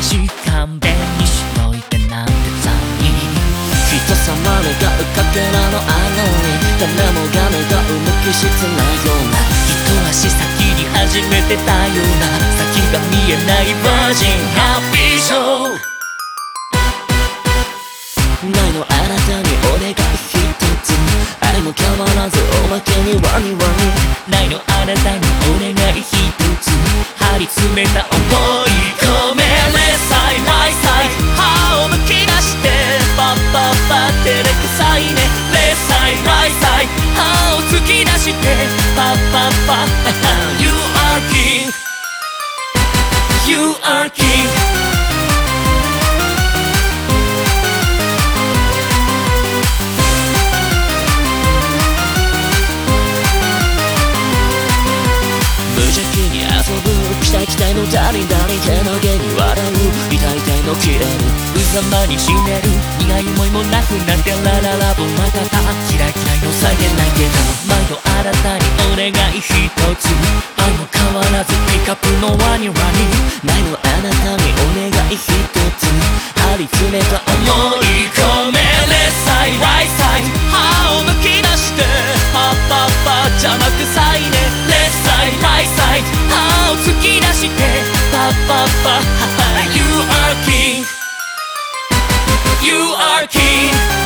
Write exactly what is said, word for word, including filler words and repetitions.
し勘弁にしといてなんてさに人様願うかけらのあのに誰もが願う無機質なような一足先に始めてたような先が見えないバージンハッピーショーないのあなたにお願い一つあれも変わらずおまけにワニワニないのあなたにお願い一つ張り詰めた想い込めレサイライサイ歯をむき出してパッパッパ照れくさいねレサイライサイ歯を突き出してパッパッパ You are king You are king 期待期待のダリンダリン手の毛に笑う痛い痛いの消える無様に死ねる苦い思いもなくなってラララボまたた嫌い嫌いのさげないけど毎度あなたにお願い一つ愛も変わらずピカップのワニワニないのあなたにお願い一つ張り詰めた思い込めレサイライサイ歯をむき出してパッパッパ邪魔くさいねレサイライサイ歯を突き出してパッパッパ You are king You are king